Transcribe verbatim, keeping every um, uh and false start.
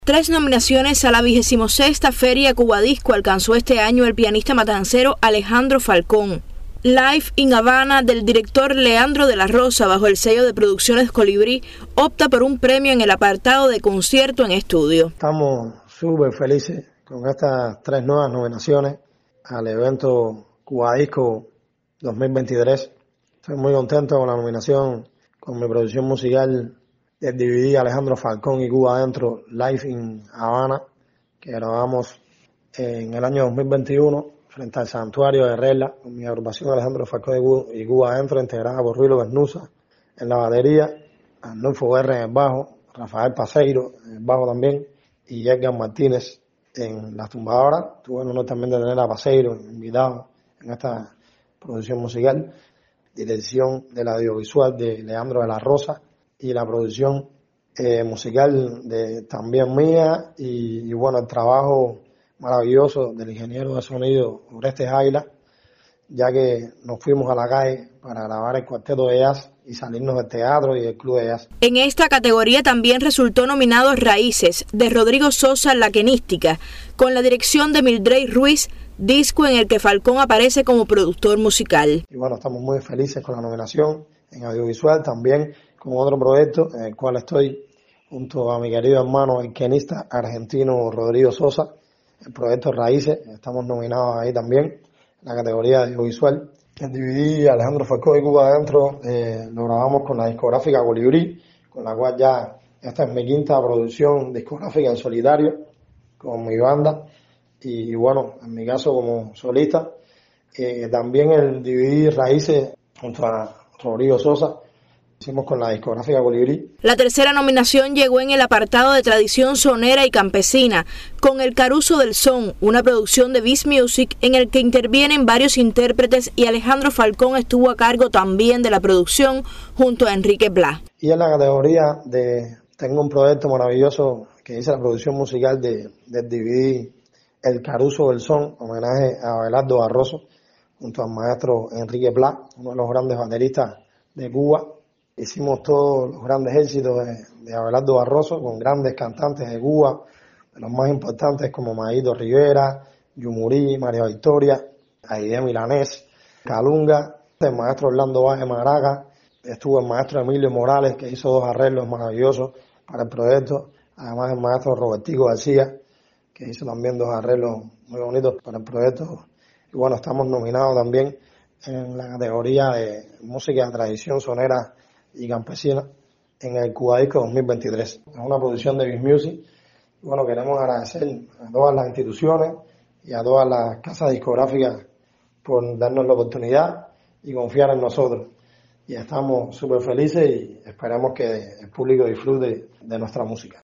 Tres nominaciones a la vigesimossexta Feria Cubadisco alcanzó este año el pianista matancero Alejandro Falcón. Live in Habana del director Leandro de la Rosa, bajo el sello de Producciones Colibrí, opta por un premio en el apartado de concierto en estudio. Estamos súper felices con estas tres nuevas nominaciones al evento Cubadisco dos mil veintitrés. Estoy muy contento con la nominación con mi producción musical del D V D Alejandro Falcón y Cuba Adentro, Live in Habana, que grabamos en el año dos mil veintiuno frente al Santuario de Regla, con mi agrupación Alejandro Falcón y Cuba Adentro, integrada por Ruilo Bernuza en la batería, Arnulfo Guerra en el bajo, Rafael Paseiro en el bajo también, y Edgar Martínez en las tumbadoras. Tuve el honor también de tener a Paseiro invitado en esta producción musical, dirección del audiovisual de Leandro de la Rosa y la producción eh, musical de también mía y, y bueno, el trabajo maravilloso del ingeniero de sonido Orestes Águila, ya que nos fuimos a la calle para grabar el cuarteto de jazz y salirnos del teatro y del club de jazz. En esta categoría también resultó nominado Raíces, de Rodrigo Sosa La Quenística, con la dirección de Mildred Ruiz, disco en el que Falcón aparece como productor musical. Y bueno, estamos muy felices con la nominación en audiovisual, también con otro proyecto en el cual estoy junto a mi querido hermano, el quenista argentino Rodrigo Sosa, el proyecto Raíces. Estamos nominados ahí también en la categoría de audiovisual. El D V D Alejandro Falcón y Cuba Adentro eh, lo grabamos con la discográfica Colibrí, con la cual ya esta es mi quinta producción discográfica en solitario con mi banda y, y bueno, en mi caso como solista. Eh, también el D V D Raíces junto a Rodrigo Sosa hicimos con la discográfica Colibrí. La tercera nominación llegó en el apartado de tradición sonera y campesina, con El Caruso del Son, una producción de Viz Music en el que intervienen varios intérpretes y Alejandro Falcón estuvo a cargo también de la producción junto a Enrique Blas. Y en la categoría de tengo un proyecto maravilloso que hice la producción musical de, del D V D El Caruso del Son, homenaje a Abelardo Barroso, junto al maestro Enrique Blas, uno de los grandes bateristas de Cuba. Hicimos todos los grandes éxitos de, de Abelardo Barroso con grandes cantantes de Cuba, de los más importantes como Mayito Rivera, Yumurí, María Victoria, Aide Milanés, Calunga, el maestro Orlando Valle Maraca, estuvo el maestro Emilio Morales, que hizo dos arreglos maravillosos para el proyecto, además el maestro Robertico García, que hizo también dos arreglos muy bonitos para el proyecto. Y bueno, estamos nominados también en la categoría de música de tradición sonera y campesina en el Cubadisco dos mil veintitrés. Es una producción de Viz Music. Y bueno, queremos agradecer a todas las instituciones y a todas las casas discográficas por darnos la oportunidad y confiar en nosotros. Y estamos súper felices y esperamos que el público disfrute de nuestra música.